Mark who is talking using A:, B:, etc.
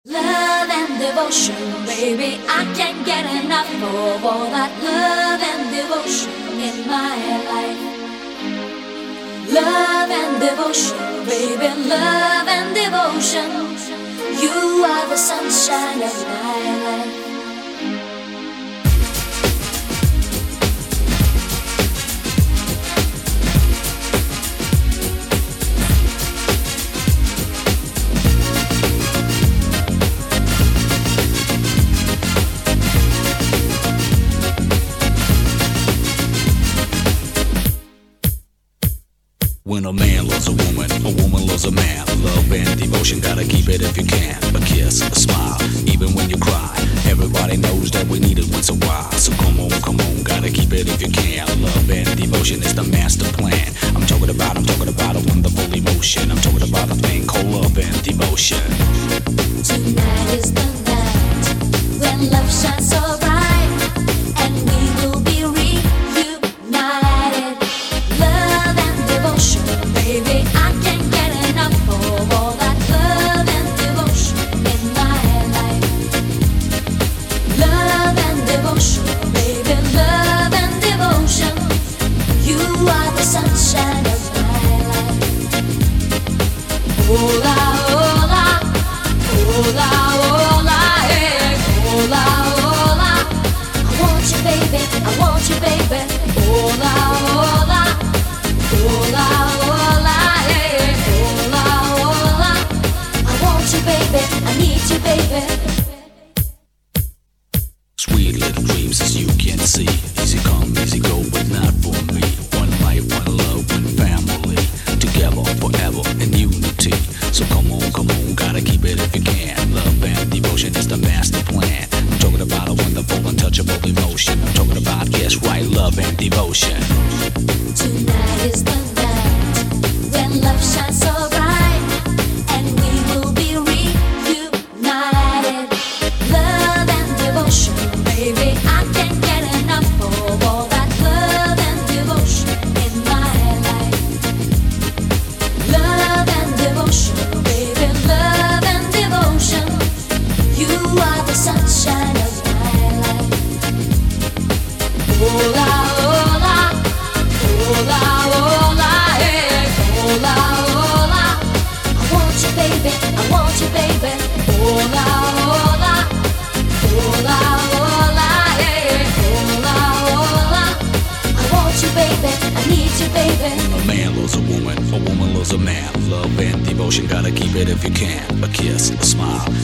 A: Love and devotion, baby, I can't get enough of all that love and devotion in my life. Love and devotion, baby, love and devotion. You are the sunshine of my life.
B: When a man loves a woman loves a man. Love and devotion, gotta keep it if you can. A kiss, a smile, even when you cry. Everybody knows that we need it once in a while. So come on, gotta keep it if you can. Love and devotion is the master plan. I'm talking about a wonderful emotion. I'm talking about a thing called love and devotion.
A: Tonight is the night when love shines so bright, and we will be reunited. Love and devotion, baby, I can't get enough of all that love and devotion in my life. Love and devotion, baby, love and devotion. You are the sunshine of my life. Hola, hola, hola, hola, hey, hola, hola. I want you, baby, I want you, baby. Hola, hola, hola, hola, hey, hola, hola. I want you, baby, I need you, baby.
B: Sweet little dreams as you can see. Easy come, easy go, but not for me. One life, one love, one family. Together forever in unity. So come on, gotta keep it if you can. Love and devotion is the master plan. I'm talking about a wonderful, untouchable emotion. I'm talking about, yes, right, love and devotion.
A: Tonight is the night when love shines so bright, and we will be reunited. Love and devotion, baby, I can't get enough of all that love and devotion in my life. Love and devotion, baby, love and devotion. You are the sunshine of my life. Hola, hola, hola, hola, hey, hola, hola. I want you, baby, I want you, baby. Hola, hola, hola, hola, hey, hola, hola. I want you, baby, I need you, baby.
B: When a man loves a woman loves a man. Love and devotion, gotta keep it if you can. A kiss, a smile,